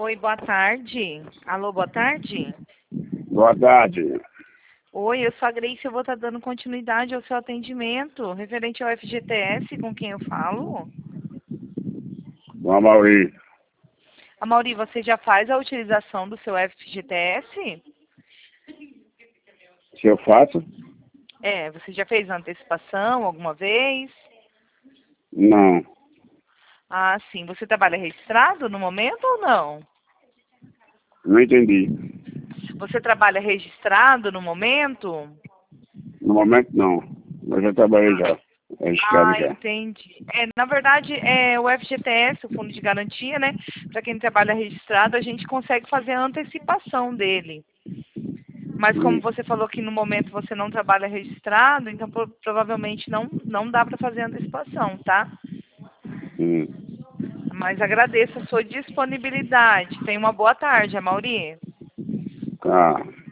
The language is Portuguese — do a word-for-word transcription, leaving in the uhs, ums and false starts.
Oi, boa tarde. Alô, boa tarde. Boa tarde. Oi, eu sou a Grace, eu vou estar dando continuidade ao seu atendimento, referente ao F G T S, com quem eu falo. Boa, Mauri. A Mauri, você já faz a utilização do seu F G T S? Se eu faço? É, você já fez antecipação alguma vez? Não. Ah, sim. Você trabalha registrado no momento ou não? Não entendi. Você trabalha registrado no momento? No momento, não. Mas já trabalhei já. Registrado Ah, já. entendi. É, na verdade, é, o F G T S, o Fundo de Garantia, né? Para quem trabalha registrado, a gente consegue fazer a antecipação dele. Mas como Hum. você falou que no momento você não trabalha registrado, então pro- provavelmente não, não dá para fazer a antecipação, tá? Hum. Mas agradeço a sua disponibilidade. Tenha uma boa tarde, Amauri. Tá.